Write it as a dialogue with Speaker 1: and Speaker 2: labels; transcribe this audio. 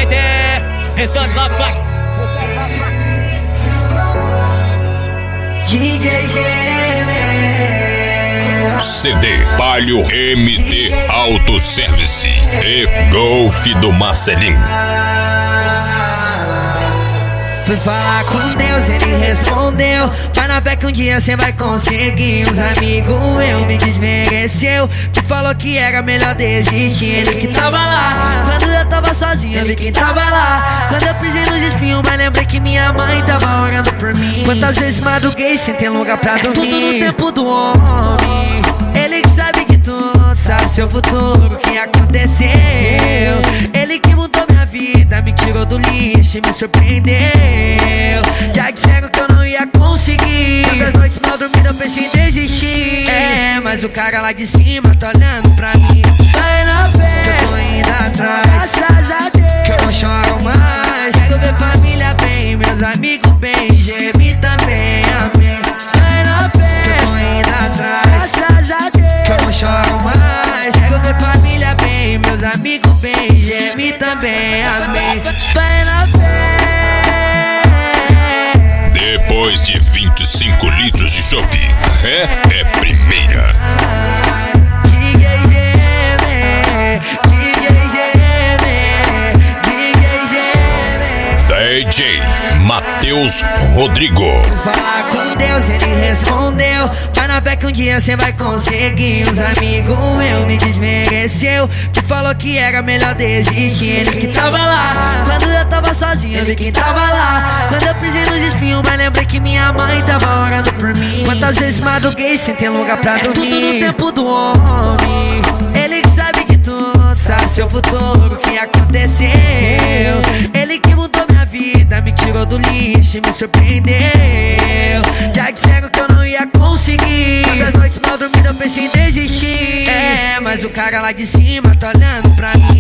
Speaker 1: MT, restante Love Funk.
Speaker 2: CD Palio MT Autoservice e Golf do Marcelinho.
Speaker 3: Fui falar com Deus, ele respondeu: vai na fé que um dia cê vai conseguir. Os amigos eu me desmereceu, que falou que era melhor desistir. Ele que tava lá, quando eu tava sozinho eu vi quem tava lá. Quando eu pisei nos espinhos, mas lembrei que minha mãe tava orando por mim. Quantas vezes madruguei sem ter lugar pra dormir. Tudo no tempo do homem, ele que sabe de tudo, sabe seu futuro, o que aconteceu. Ele que mudou minha vida, me tirou do lixo e me surpreendeu. Já disseram que eu não ia conseguir, tantas noites mal dormidas eu pensei em desistir. Mas o cara lá de cima tá olhando pra mim. Vai na fé, que eu tô indo atrás, graças a Deus, que eu não choro mais. Quero ver família bem, meus amigos bem, gemi também, amém. Vai na fé, que eu tô indo atrás, graças a Deus, que eu não choro mais. Quero ver família bem, meus amigos bem, gemi também, amém. Vai na fé.
Speaker 2: Depois de 25 litros de chopp, é primeira. DJ Matheus Rodrigo.
Speaker 3: Falar com Deus, ele respondeu: vai na fé que um dia cê vai conseguir. Os amigos eu me desmereceu, que falou que era melhor desistir. Ele que tava lá, quando eu tava sozinho eu vi quem tava lá. Quando eu pisei nos espinhos, mas lembrei que minha mãe tava orando por mim. Quantas vezes madruguei sem ter lugar pra dormir. Tudo no tempo do homem, ele que sabe de tudo, sabe seu futuro, o que aconteceu. Ele que mudou minha vida, me tirou do lixo e me surpreendeu. Já disseram que eu não ia conseguir, tantas noites mal dormidas eu pensei em desistir. Mas o cara lá de cima tá olhando pra mim.